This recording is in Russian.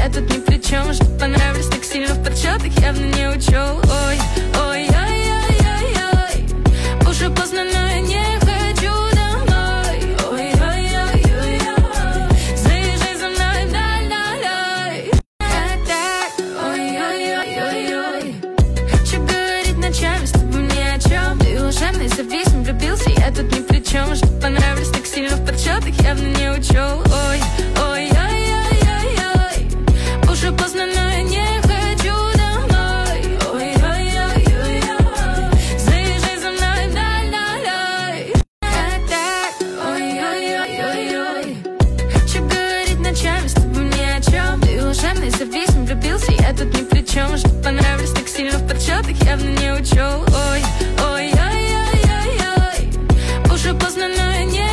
я тут ни при чем. Что понравились так сильно в подсчетах, явно не учел. Ой, ой, ой, ой, ой, ой. Уже поздно, но я не хочу домой. Ой, ой, ой, ой, ой. Заезжай за мной вдаль. Так, ой, ой, ой, ой, ой. Че говорить ночами с тобой ни о чем. Ты уже мной завис, влюбился, я тут ни при чем. Что понравились так сильно в подсчетах, явно не учел. Ой, ой, ой, ой, ой, ой. Уже поздно, но я не хочу домой. Ой, ой, ой, ой, ой. Заезжай за мной вдаль. Так, ой, ой, ой, ой, ой. Че говорить ночами с тобой ни о чем. Ты уже мной завис, влюбился, я тут ни при чем. Что понравились так сильно в подсчетах, явно не учел. Ой, ой, ой, ой, ой, ой. Уже поздно, но я не